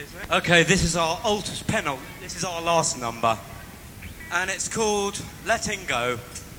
Okay, this is our this is our last number. And it's called Letting Go.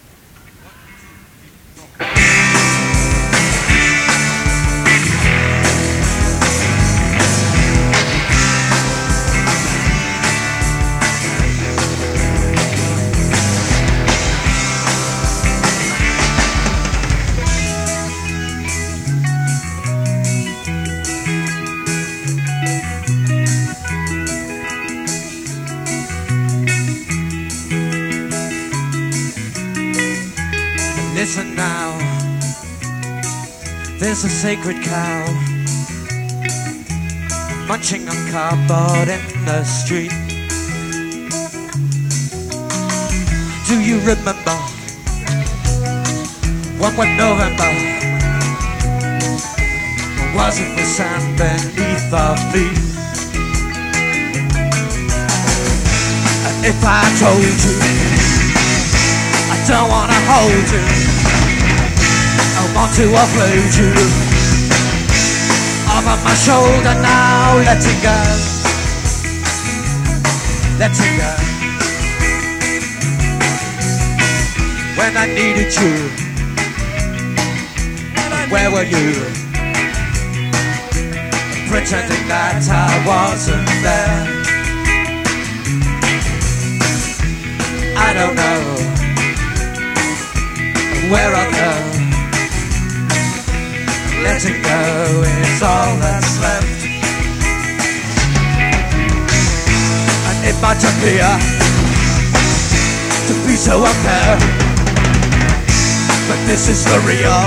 Listen now, there's a sacred cow munching on cardboard in the street. Do you remember one wet November? Was it the sand beneath our feet? And if I told you I don't wanna hold you, I want to offload you over my shoulder now. Letting go, letting go. When I needed you, where were you? Pretending that I wasn't there. I don't know where I'll go. Letting go is all that's left. And it might appear to be so unfair, but this is for real.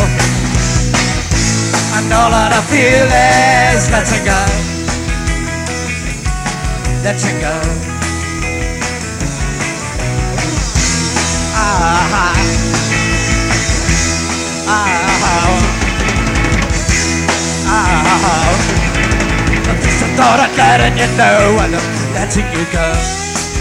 And all that I feel is letting go, letting go. At least I thought I'd letting you know, and I'm letting you go.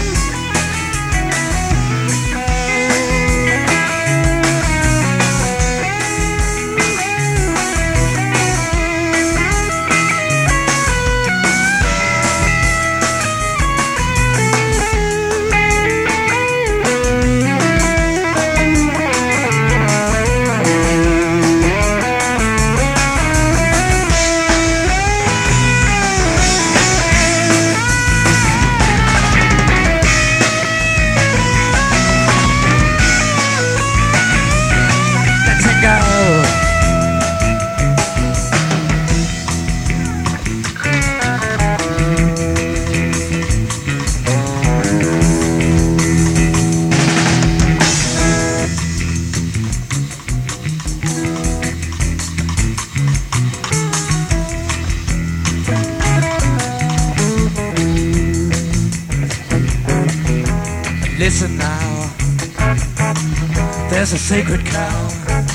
Listen now, there's a sacred cow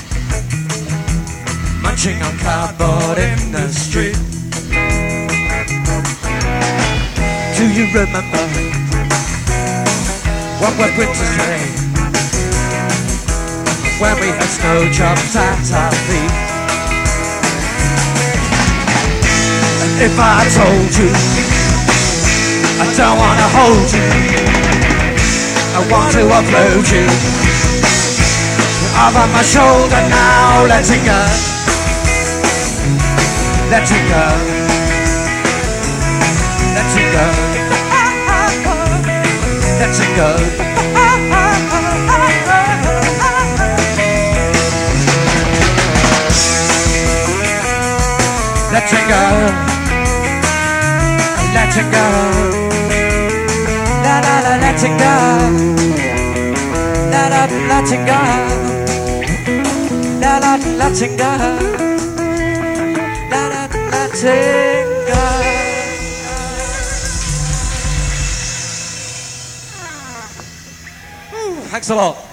munching on cardboard in the street. Do you remember what wet winter's day, when we had snowdrops at our feet? And if I told you I don't wanna hold you, I want to upload you over my shoulder now. Letting go, letting go, letting go, letting go. Letting go, letting go. La la la, letting go. La la, letting go. La la, letting go. La la, letting go. Thanks a lot.